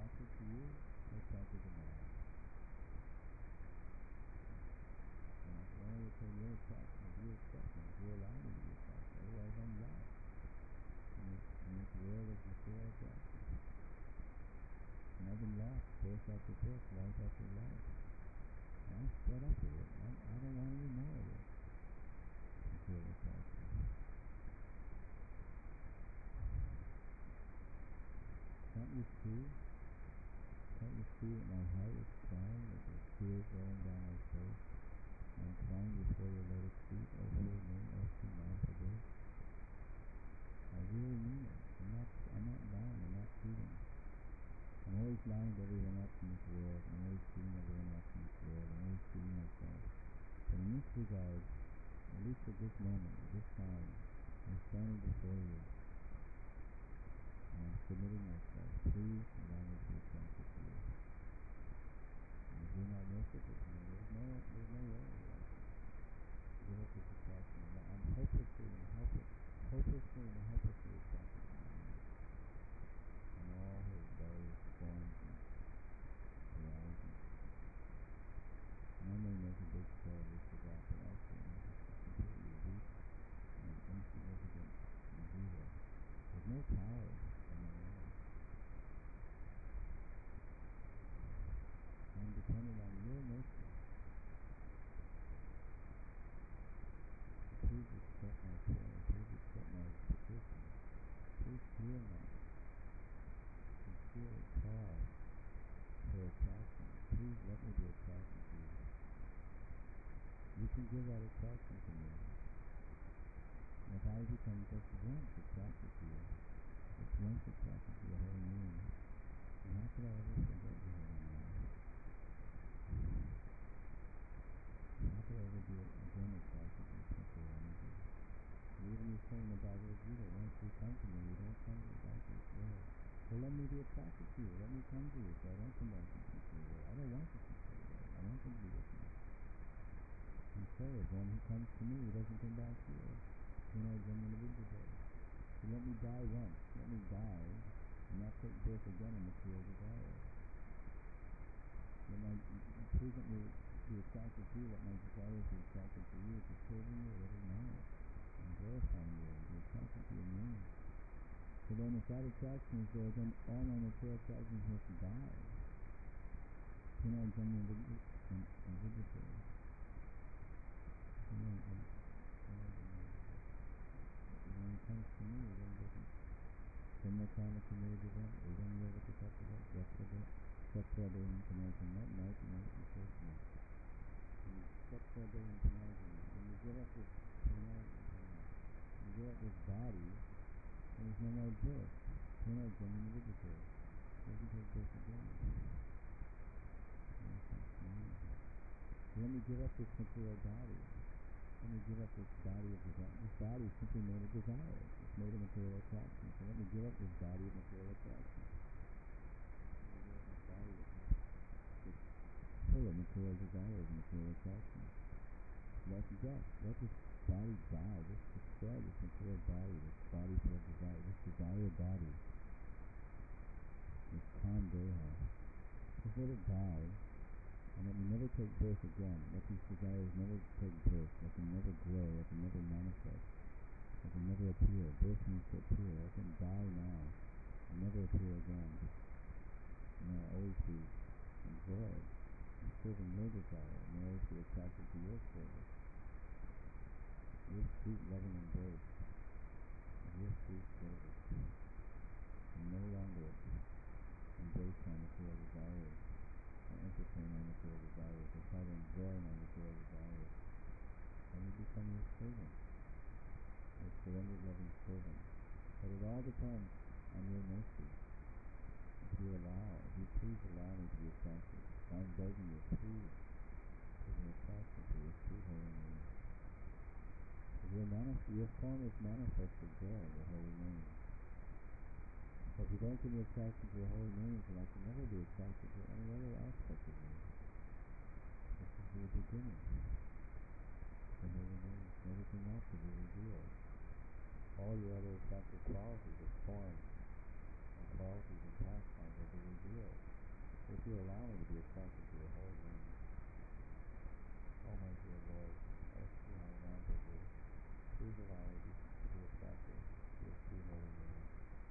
attracted to you, you're attracted to man. And I can only tell you're attracted if you accept me, if you allow me to be attracted. Otherwise, I'm lost in this world of material attraction. And I've been lost, birth after birth, life after life. And I'm fed up with it. I don't want any more of it. Material attraction. Can't you see? Can't you see that my heart is crying, that there's tears rolling down my face? And I'm crying before your lotus feet, O holy name, O sweet Mahaprabhu. I really mean it. I'm not lying, I'm not cheating. I'm always lying to everyone else in this world. I'm always cheating everyone else in this world. I'm always cheating myself. But in this regard, at least at this moment, at this time, I'm standing before you. And I'm submitting myself. Please allow me to be attracted to you. And if you're not merciful to me, there's no way to give up this attraction. I'm hopelessly and helplessly attracted to my man. And all his various forms and varieties. And I may make a big show of this or that, but actually I'm just completely weak and insignificant and zero. There's no power in my life. I'm dependent on your mercy. Please accept my prayer. Please accept my petition. Please hear my sincere call for attraction. Please let me be attracted to you. You can give that attraction to me. And if I become just once attracted to you, just once attracted to your holy name, then how could I ever forget your holy name? How could I ever be again attracted to this material energy? And even you say in the Bhagavad Gita, once you come to me, you don't come back to this world. Well, let me be attracted to you. Let me come to you so I don't come back to this material world. I don't want this material world. I want to be with you. And so, as one who comes to me, he doesn't come back here. So let me die once. Let me die and not take birth again in material desire. Please let me be attracted to you. Let my desires be attracted to you, to serving you, living now, and glorifying you, and be attracted to your name. So then if that attraction is there, then all my material attractions must die. When it comes to me, then doesn't. Brahmakama committed event, we don't live at the top of that, Sattva-day international, not night and night and person. Sattva-day international, when you give up this you give up this body, there's no more birth. You're not genuine individual. Doesn't take birth again. So let me give up this material body. Let me give up this body of desire. This body is simply made of desire. It's made of material attraction. So let me give up this body of material attraction. Let me give up this body that's full of material desires and material attraction. That's death. Let this body die. Let's destroy this material body, this body full of desire, this desire body, this Kamdeha. Just let it die. And let me never take birth again. Let these desires never take birth. Let them never grow. Let them never manifest. Let them never appear. Birth means to appear. Let them die now and never appear again. And I'll always be enjoyed and serving your desire. And I'll always be attracted to your service. Your sweet loving embrace. And your sweet service. And no longer embrace my material desires. I entertain my material desires. I try to enjoy my material desires. Let me become your servant, your surrendered loving servant. But it all depends on your mercy. If you please allow me to be attracted. I'm begging you, please give me attraction to your sweet holy name. Your form is manifested there, the holy name. But if you don't give me attraction to your holy names, then I can never be attracted to any other aspect of you. This is the beginning. The holy names, everything else will be revealed. All your other attractive qualities of form and qualities and pastimes will be revealed. If you allow me to be attracted to your whole being, oh my dear Lord, as you know, wanted to, please allow me to be attracted to your sweet holy name.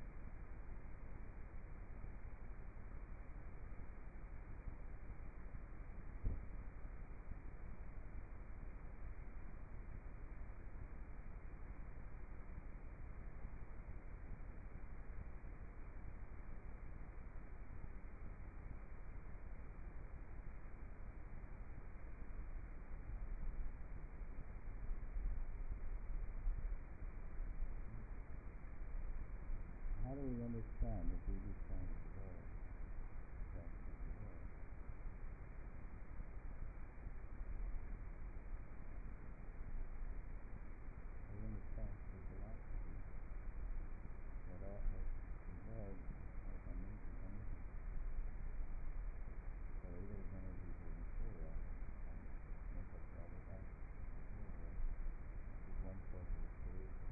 How do we understand the beauty sign of the Lord? That is the Lord. We understand through philosophy that the Lord has amazing energy. So either his energies are material and make us all the acts of the Lord, which is one source of creation.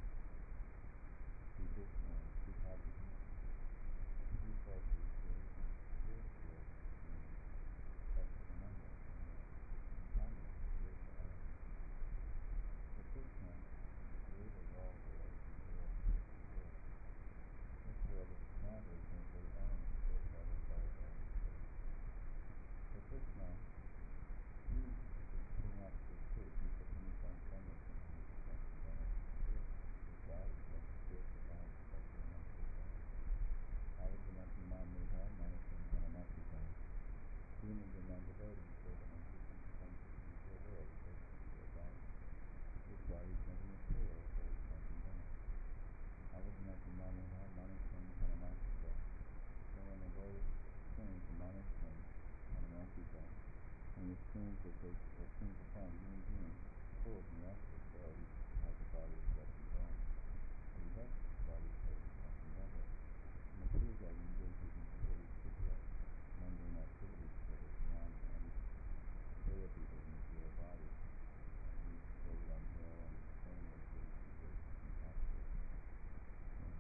Two causes. Two sources of creation. Spiritual, that's the number, and time, spiritual energy. The Krishna created all the world, this world is surrounded in great elements, earth, water, fire, air, and space. So Krishna, he is the king of the truth. He's the king of transformation, and he's the transcendent energy. His God is the spiritual God, especially in our system. Avadhanati Mamudha, Manasam Dhanamapita. Demons and non-devotees, those are non-Christians who come to the material world, because they are God. This is why he's never material, so he's transcendent. Avadhanati Mamudha, Manasam Dhanamapita. So when the Lord turns to Manasam Dhanamapita, and he assumes that they assumes upon human beings, fools in the astral world, he has a body of flesh and bone. And he does the body of flesh and transcendental. And the true God engages in completely secret, mundane activities that are beyond any material people's material body. He's floated on hill and praying with his impostures, and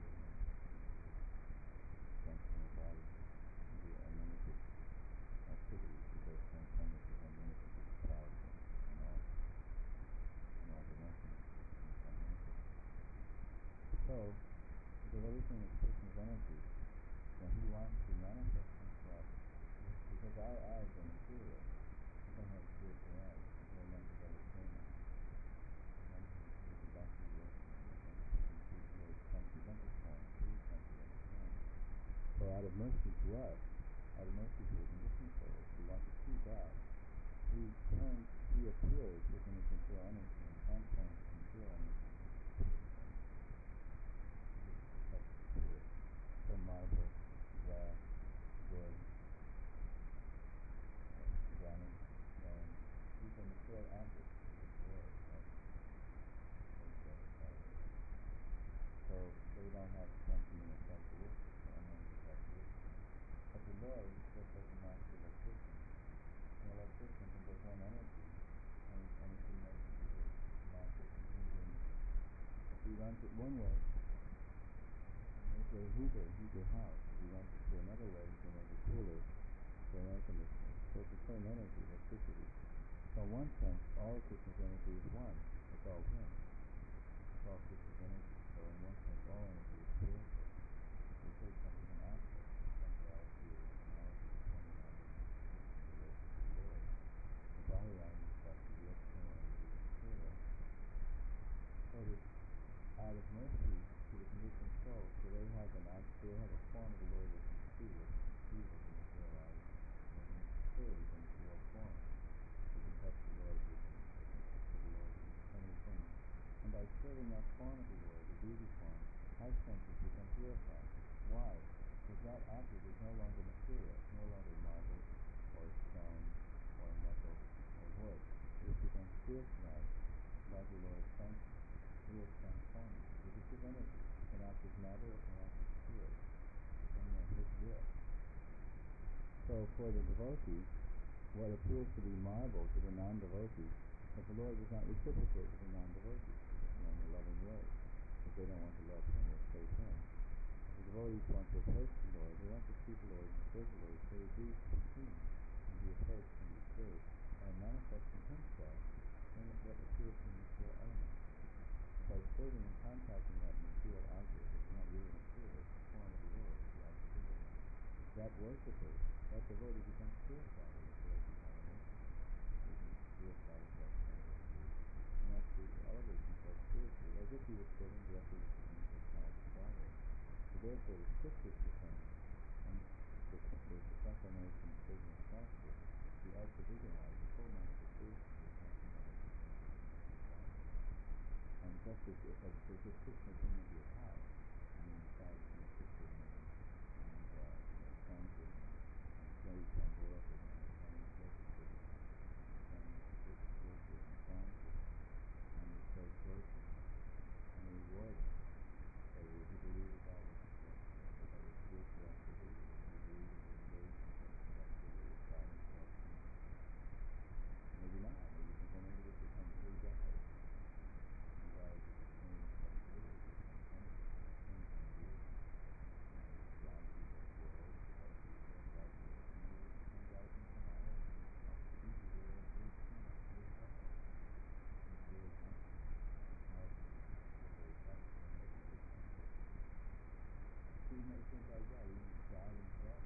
functional body, and do unlimited activities because transcendence is unlimited, it's powerful in all dimensions, it's unlimited. So, the devotion of Krishna's energy, when he wants to manifest himself, because our eyes are material, we don't have spiritual eyes, we have non-developed training. One can see the bhakti working, and can see the Lord's transcendental form, true transcendental form. So out of mercy to us, out of mercy to the conditioned souls, we want to see God. He appears within his material energy and transforms his material energy into spiritual energy. Spirit, from marble, glass, wood, granite, stone. These are material objects of this world, right? So they don't have something in the characteristics, or unknown characteristics. But the Lord is just like a master electrician. An electrician can take one energy and he can make it either master medium. If he runs it one way, it's a heater, heat your house. If you want it to another way, you can make a cooler for an air conditioner. So it's the same energy, electricity. So in one sense, all of Krishna's energy is one. It's all him. It's all Krishna's energy. So in one sense, all energy is spiritual. We say something in aspect, temporality or eternality, depending on the relation to the Lord. The Bahyayana is thought to be external and to be material. So that out of mercy to the conditioned soul, so they have a form of the Lord they can see with the material eyes, and they can serve the material form. They can touch the Lord, they can picture the Lord, so many things. And by serving that form of the Lord, the beauty form, our senses become purified. Why? Because that object is no longer material, it's no longer marble, or stone, or metal, or wood. It has become spiritualized by the Lord's function. He has transformed it. It is his energy. It can act as matter, it can act as spirit, depending on his will. So for the devotees, what appears to be marble to the non-devotees, but the Lord does not reciprocate with the non-devotees in a loving way, because they don't want to love him or praise him. The devotees want to approach the Lord. They want to see the Lord and serve the Lord, so they do continue to be approached and be served by manifesting Himself in what appears to be material elements. By serving and contacting that material object, it's not really material, it's the form of the Lord, it's the object of the Lord. That worshipper, that devotee becomes purified in the world contamination. They can purify the flesh by the Lord. And that's to elevate himself spiritually, as if he was serving directly with the Supreme Personality of Godhead. So therefore the scriptures proclaim, and the proclamation is taken as gospel, the art to visualize the full manifestation of the transcendental Godhead. And just as if Krishna came into your house, and then you saw the picture and friends with him, and slaves on board with him, and family places with him, and family places with him, farms with him, and the slaves worship him, and they reward him. So would you believe that that was spiritual activity? Would you believe that they engaged in some kind of activity with God Himself? Maybe not. Maybe maybe this becomes really God. And God is just explaining Himself to you. You may think like that, you need God Himself.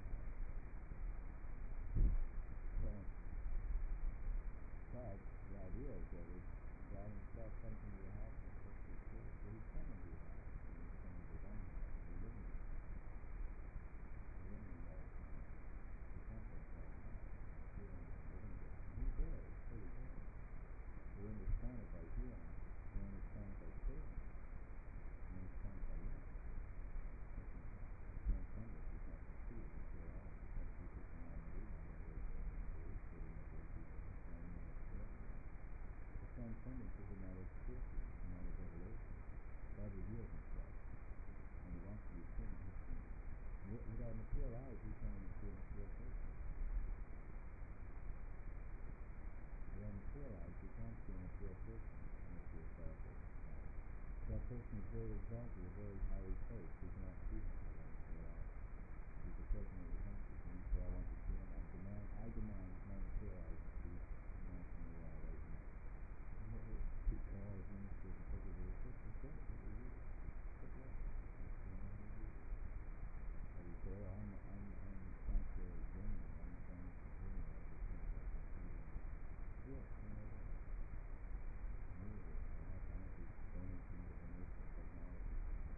But the idea is that if God Himself comes into your house and puts you through, so He's coming to your house, and He's coming to your own house, and you're living in it. You're living in God's house. The temple is God's house. You're living there. And He's there, He's fully there. You understand it by hearing, you understand it by serving, you understand it by love. Transcendent, you can't perceive it with your eyes. You can't see personality, and you're very engaged, sitting at the people, standing in the chair. The transcendence is a matter of purity, it's a matter of revelation. God reveals Himself, and He wants to be seen, He's seen. With our material eyes, we can only see a material person. With our material eyes, we can't see a material person unless we are powerful. That person is very exalted, or very highly placed. We cannot see him with our material eyes. He's the president of the country, and you say, I want to see him. I demand my material eyes to see Anthony right now. Speak to all his ministers and secretaries. This is good. What do you do? Good luck. Or you say, oh, I'm Chancellor of Germany. I'm the Prime Minister of Germany. I just think I can see him. Yes, you know that. Donating the donation of technology.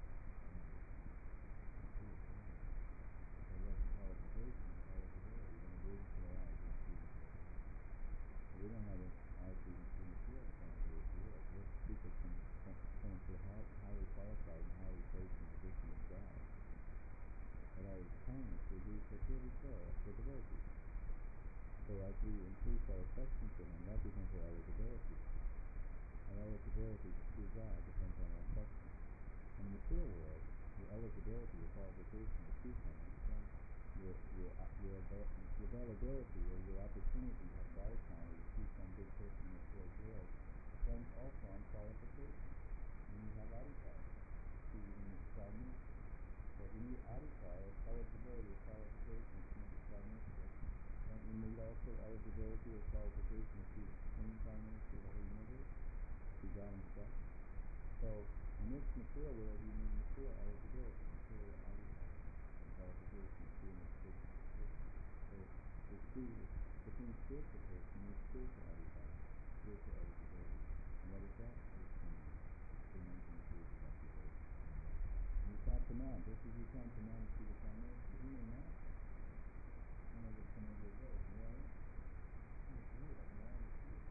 So that's qualification, qualifiability. When we look to our eyes, we see the world. We don't have eyes to even see the field, frankly, if you will. Most people come to highly qualified and highly placed in the position of God. But out of kindness, we do so purely for devotees. So as we increase our affection for Him, that becomes our eligibility. Our eligibility to see God depends on our affection. In the material world, your eligibility, your qualification to see someone depends your availability or your opportunity to have body time or to see some big person in the material world depends also on qualification. You need to have adhikar. See, you need the Prime Minister. So if you need adhikar, eligibility or qualification to meet the Prime Minister, don't you need also eligibility or qualification to see the Supreme Prime Minister of the whole universe? See God Himself. So in this material world, you need material eligibility, material adhikar, and qualification to see in this spiritual person. So between spiritual person, you need spiritual adhikar, spiritual eligibility. And what is that? It's mentioned in the occupation. And you can't command, just as you can't command to see the Prime Minister, who may not? One of us come over your way, and where are you? Oh, great, I'm around to see it.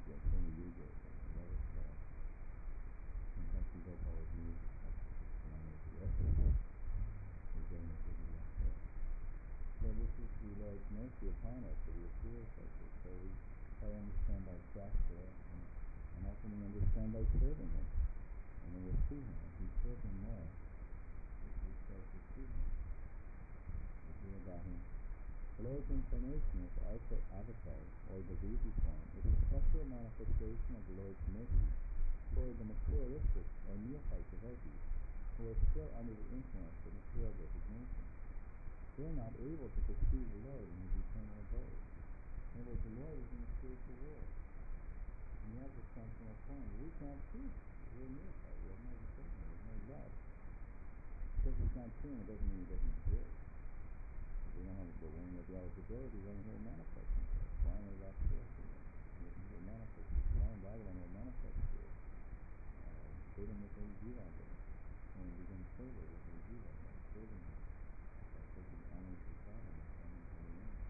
King of Egypt, the lowest class. Sometimes we go for reviews, like, we're getting a pretty like that. So this is the Lord's mercy upon us, that He appears like this. So we try to understand by Joshua, and often we understand by serving Him. And then we'll see Him. As we serve Him more, we start to see Him. We hear about Him. The Lord's incarnation is also avatar, or the deity form. It is a special manifestation of the Lord's mercy toward the materialistic or neophyte devotees who are still under the influence of material designation. They are not able to perceive the Lord in His eternal abode. In other words, the Lord is in the spiritual world. And He has a functional form. We can't see Him. We're neophyte. We have no discernment. We have no love. Because we can't see Him, it doesn't mean He doesn't exist. We don't have, but when we have the eligibility, then He'll manifest Himself. Swine is that spiritual. He'll manifest Himself. Swine Bhagavan will manifest Himself. Freedom within Jiva. When we begin serving within Jiva, serving Him. Taking honor to God and honor to the Lord.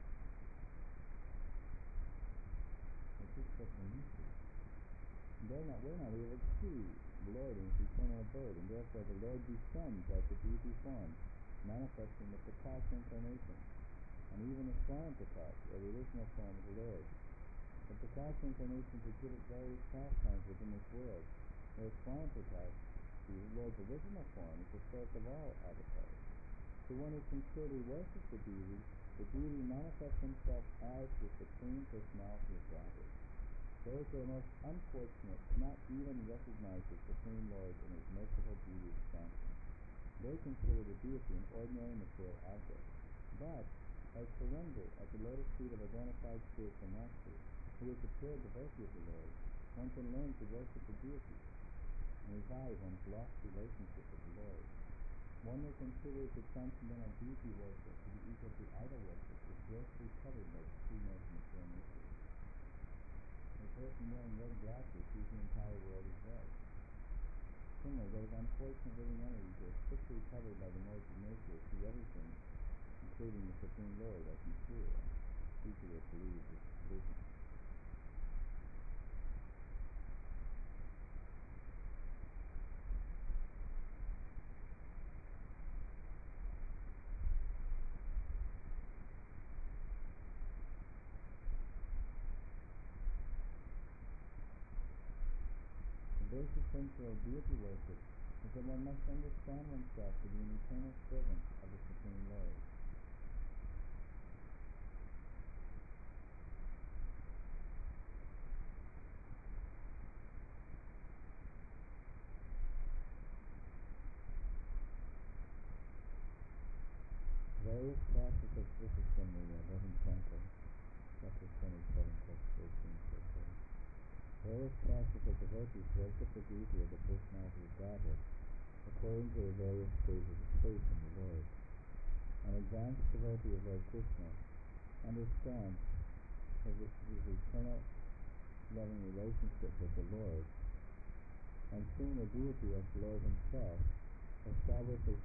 It's just such a mystery. We're not able to see the Lord in His eternal abode, and therefore the Lord descends as the deity form, manifesting the Prakash incarnation, and even the Swayam Prakash, or the original form of the Lord. The Prakash incarnations exhibit various pastimes within this world, whereas Swayam Prakash, the Lord's original form, is the source of all avatars. So one who sincerely worships the deity manifests himself as the Supreme Personality of Godhead. Those who are most unfortunate cannot even recognize the Supreme Lord in His merciful beauty expansion. They consider the deity an ordinary material object. But, by surrender at the lotus feet of a bona fide spiritual master, who is the pure devotee of the Lord, one can learn to worship the deity and revive one's lost relationship with the Lord. One may consider the transcendental deity worship to be equal to idol worship, which is grossly covered by the true mode of material nature. A person wearing red glasses sees the entire world as red. Similarly, those unfortunate living entities who are strictly covered by the modes of nature see everything, including the Supreme Lord, as material, due to their polluted vision. The basic principle of deity worship is that one must understand oneself to be an eternal servant of the Supreme Lord. Various classes of this is from the Reverend Frankel, chapter 27, text 13, so forth. Various classes of devotees worship the deity of the personality of Godhead, according to the various stages of faith in the Lord. An advanced devotee of Lord Krishna understands his eternal loving relationship with the Lord, and seeing the deity as the Lord Himself, establishes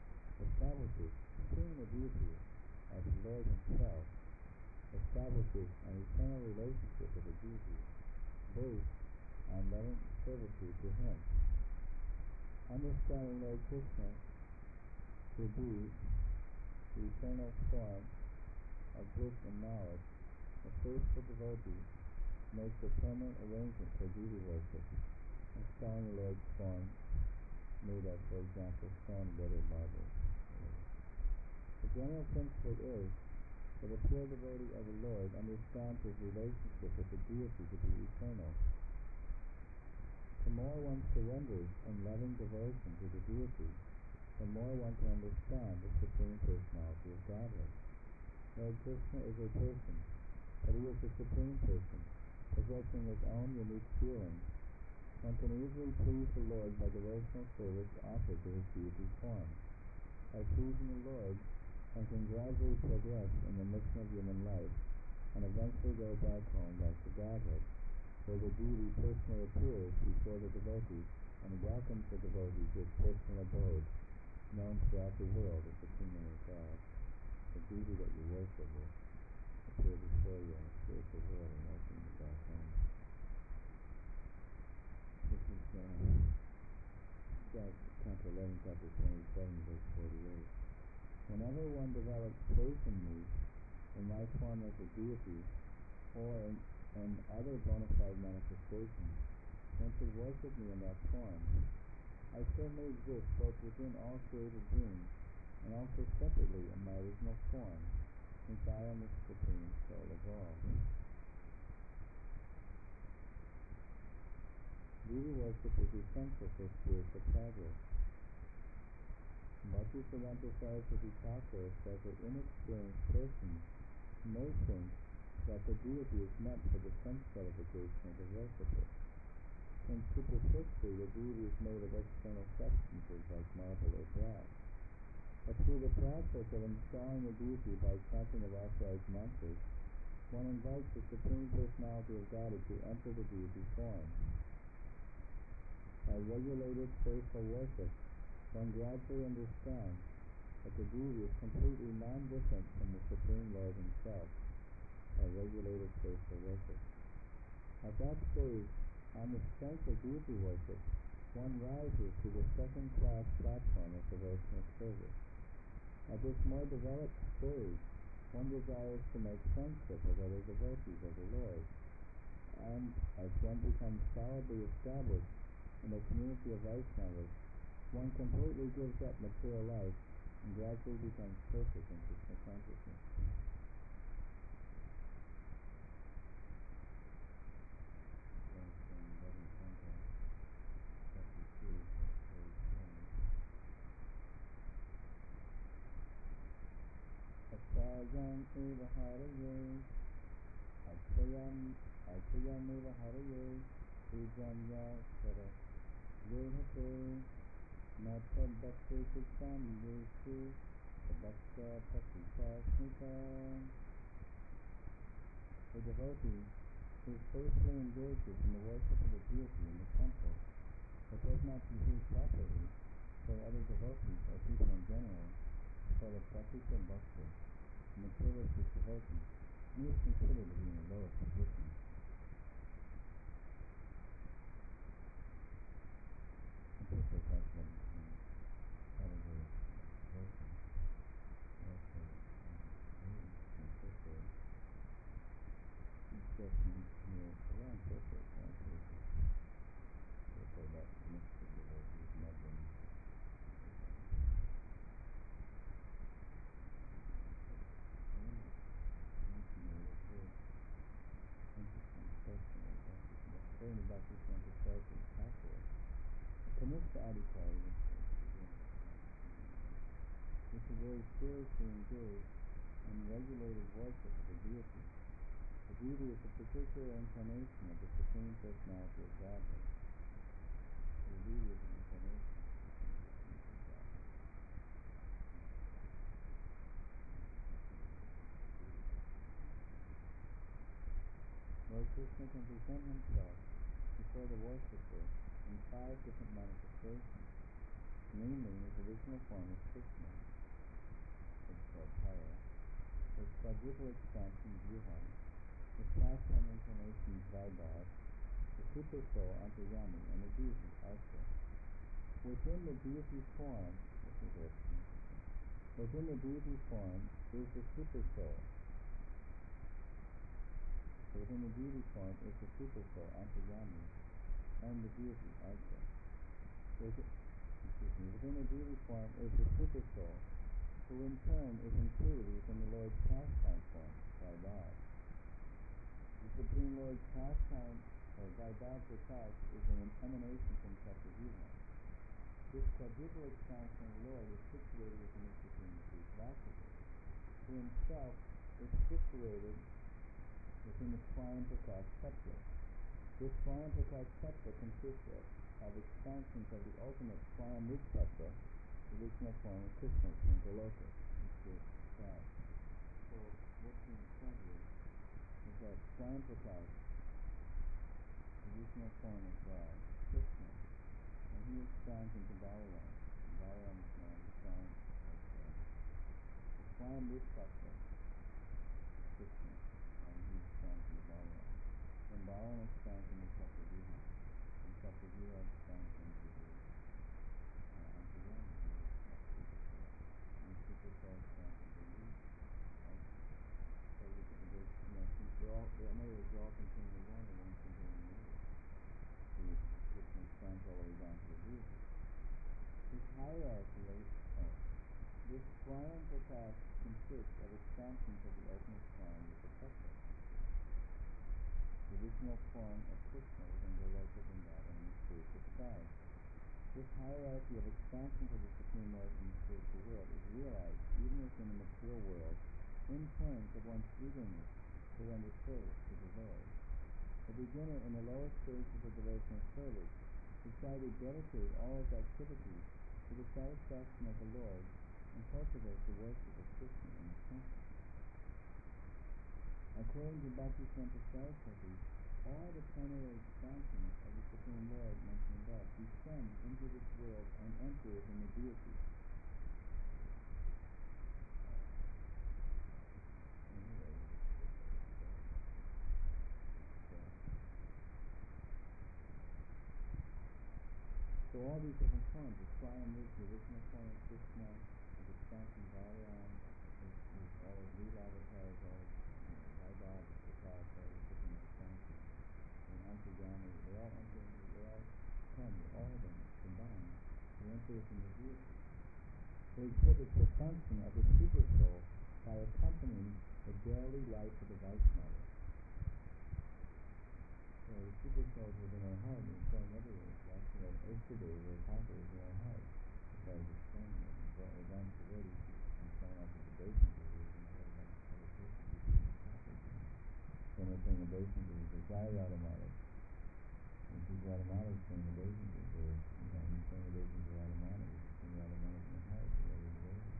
seeing the deity as the Lord Himself, establishes an eternal relationship with the deity, based on loving servitude to Him. Understanding Lord Krishna to be the eternal form of bliss and knowledge, a faithful devotee makes a permanent arrangement for deity worship, installing the Lord's form made of, for example, stone, wood, or marble. The general principle is that a pure devotee of the Lord understands his relationship with the deity to be eternal. The more one surrenders in loving devotion to the deity, the more one can understand the Supreme Personality of Godhead. Lord Krishna is a person, but He is the Supreme Person, possessing His own unique feelings. One can easily please the Lord by devotional service offered to His deity form. By pleasing the Lord, one can gradually progress in the mission of human life, and eventually go back home back to Godhead, where the deity personally appears before the devotee and welcomes the devotee to His personal abode, known throughout the world as the Kingdom of God. The deity that you worship will appear before you in the spiritual world and welcome you back home. 11, chapter 27, verse 48. Whenever one develops faith in me, in my form as a deity, or in other bona fide manifestations, one should worship me in that form. I certainly exist both within all created beings and also separately in my original form, since I am the Supreme Soul of all. Deity worship is essential for spiritual progress. Bhaktisiddhanta Saraswati Thakur says that inexperienced persons may think that the deity is meant for the sense gratification of the worshipper, since superficially the deity is made of external substances like marble or glass. But through the process of installing the deity by chanting of authorized mantras, one invites the Supreme Personality of Godhead to enter the deity form. By regulated, faithful worship, one gradually understands that the deity is completely non-different from the Supreme Lord himself. By regulated, faithful worship. At that stage, on the strength of deity worship, one rises to the second-class platform of devotional service. At this more developed stage, one desires to make friendship with other devotees of the Lord, and as one becomes solidly established in the community of Vaishnavas, one completely gives up material life and gradually becomes perfect in Krishna consciousness. Aksayam eva haraye, aksayam eva haraye, pujanya sara vehate, nata bhakti siksam yesu, bhakta patisasmita. The devotee who faithfully engages in the worship of the deity in the temple, but does not behave properly for other devotees or people in general, for the pratika bhakti, materialistic devotee, he is considered to be in a lower position. The Krishna talks about category of devotion. Also, discussing here around purpose, therefore that mystic devotees, Muslim. According to Bhaktisiddhanta Saraswati Thakur, Kanishta Adhikari, which is very seriously engaged in regulated worship of the deity. The deity is a particular incarnation of the Supreme Personality of Godhead. The deity is an incarnation of the Supreme Personality of Godhead. Lord Krishna can present himself before the worshipper in 5 different manifestations, namely his original form as Krishna, which is called Tara, his quadruple expansion Vyuha, his pastime incarnation Vaibhav, the super soul Antaryami, and the deity Artha. Within the deity form, within the deity form is the super soul. Within the deity form is the super soul Antaryami and the deity Artha. Within the deity form is the super soul, who in turn is included within the Lord's pastime form, Vaibhav. The Supreme Lord's pastime, or Vaibhav Prakash, is an emanation from Sattva-Vyuha. This quadruple expansion of the Lord is situated within the Supreme Lord Vasudeva, who himself is situated within the Swayam Prakash Tattva. This Swayam Prakash Tattva consists of expansions of the ultimate Swayam Rup Tattva, the original form of Krishna in Goloka, which is described. So what's being said here is that Swayam Prakash, the original form of Krishna, and he expands into Balaram. Balaram is now the form of the Swayam Rup Tattva, Krishna, and he expands into Balaram. Then Balaram expands into Sattva-Vyuha, and Sattva-Vyuha expands into the Antaryami. are all continually one and one continually the other. Which extends all the way down to the deity. This hierarchy this triumphal task consists of expansions of the ultimate form with the tattva. The original form of Krishna within Goloka Vrindavan in the spiritual sky. This hierarchy of expansions of the Supreme Lord in the spiritual world is realized even within the material world in terms of one's eagerness to render service to the Lord. A beginner in the lowest stages of devotional service should try to dedicate all his activities to the satisfaction of the Lord and cultivate the worship of Krishna in the temple. According to Bhaktisiddhanta Saraswati, all the plenary expansions of the Supreme Lord mentioned above descend into this world and enter within the deity. So all these different forms, the Swayambhu, the original form of Krishna, the expansion Balaram, all of Leela avatars, all of Vaibhav, Vikas, all these different expansions. And Antaryami, they all come, all of them combined, to enter within the deity. They exhibit the function of the super soul by accompanying the daily life of the Vaishnava. So the super souls within our heart are showing everywhere. So actually our Istadeva, our Thakur is in our heart. As I was explaining it, as I'm devoted, I'm showing off as a basin guru, and all of that other person is in the Thakur. So I'm not saying a basin guru, so Jai Radhamala. And she's Radhamala is saying a basin guru, he's saying a basin guru Radhamala, he's saying Radhamala in the heart, the other devotee.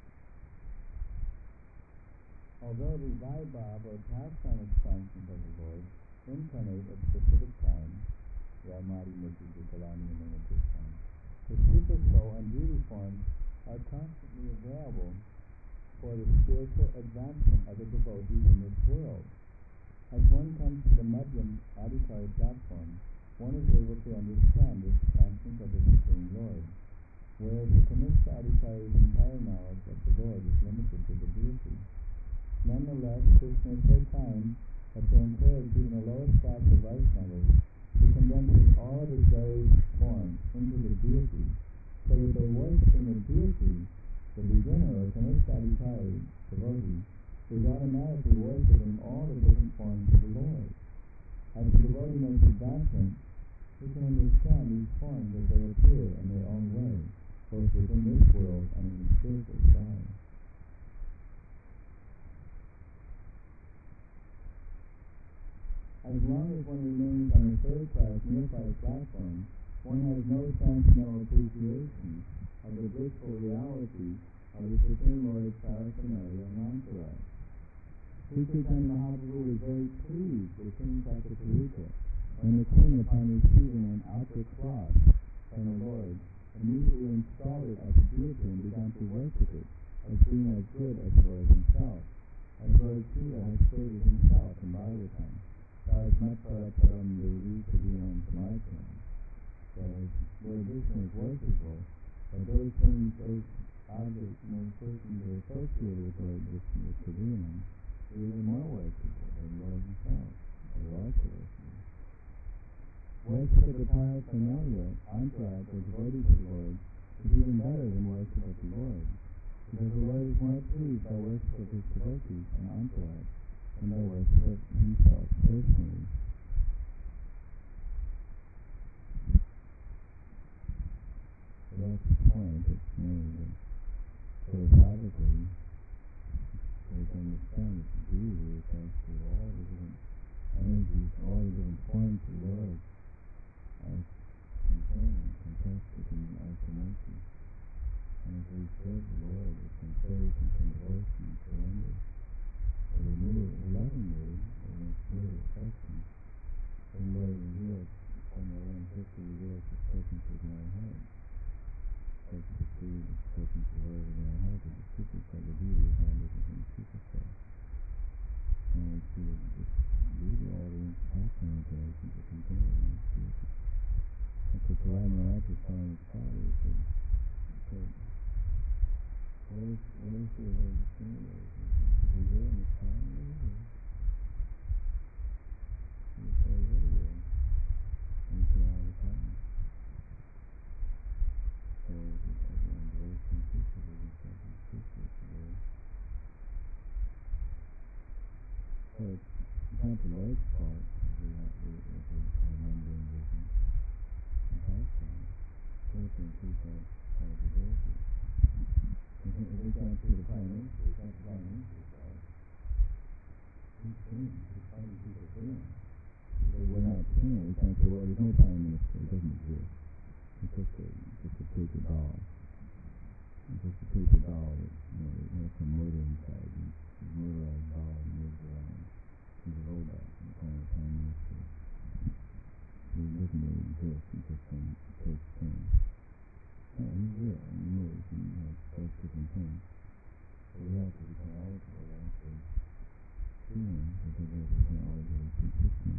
Although the Vaibhav or pastime expansions of the Lord incarnate at specific times, Ramadi, Murti, Kalani, and Namakrishna, the super soul and beauty forms are constantly available for the spiritual advancement of the devotees in this world. As one comes to the Madhyam Adhikari platform, one is able to understand the expansions of the Supreme Lord, whereas the Kanishka Adhikari's entire knowledge of the Lord is limited to the deity. Nonetheless, Krishna is so kind as to encourage even the lowest class of Vaishnavas to condense all of his various forms into the deity, so that they worship in the deity, the beginner or Kanishka-adhikari devotee is automatically worshipping all the different forms of the Lord. As the devotee makes advancement, he can understand these forms as they appear in their own way, both within this world and in the spiritual sky. As long as one remains on the third-class neophyte platform, one has no transcendental appreciation of the blissful reality of the Supreme Lord's paraphernalia and entourage. Sri Chaitanya Mahaprabhu was very pleased with King Prataparika when the king, upon receiving an outer cross from the Lord, immediately installed it as a deity and began to worship it as being as good as the Lord himself, as Lord Shiva has stated himself in Bhagavatam. As much param devi kadiyam samayam. So Lord Vishnu is worshipful, but those things, those objects, and those persons that are associated with Lord Vishnu, with Kadiyam, are even more worshipful than Lord himself, or also worshipful. Worship of the paraphernalia, entourage, or devotees of the Lord is even better than worship of the Lord, because the Lord is more pleased by worship of his devotees and entourage and by worship of himself personally. So that's the point. It's made philosophically, so we can understand that the deity refers to all the different energies, all the different forms of the Lord as contained, compressed within isolation. And as we serve the Lord, it's in faith and devotion and surrender. Or the mood, the loving mood, or when account the large part of the mundane vision and pastime, so as to increase our eligibility. If we can't see the prime minister, we can't prime minister's life. He's king. He's fighting people king. So we're not king. We can't say, well, there's no prime minister. It doesn't exist. It's just a paper doll. It's just a paper doll that, it has some motor inside. And the motorized doll moves around. He's a robot. We call him a prime minister. So he doesn't really exist. He's just some fake thing. No, he's real. And he moves and does different things. So we have to become eligible to actually see him, because we can't always really see him.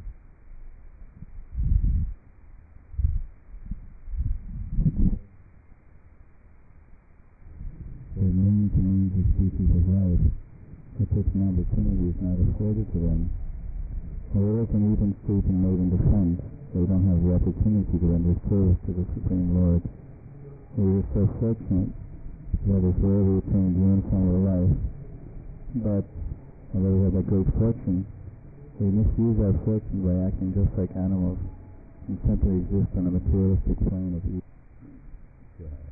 There are millions and millions of species of life, but such an opportunity is not afforded to them. However, can even sleep and made in defense, they don't have the opportunity to render service to the Supreme Lord. They are so fortunate that they forever attain the uniform of life, but although we have that great fortune, we misuse our fortune by acting just like animals and simply exist on a materialistic plane of evil.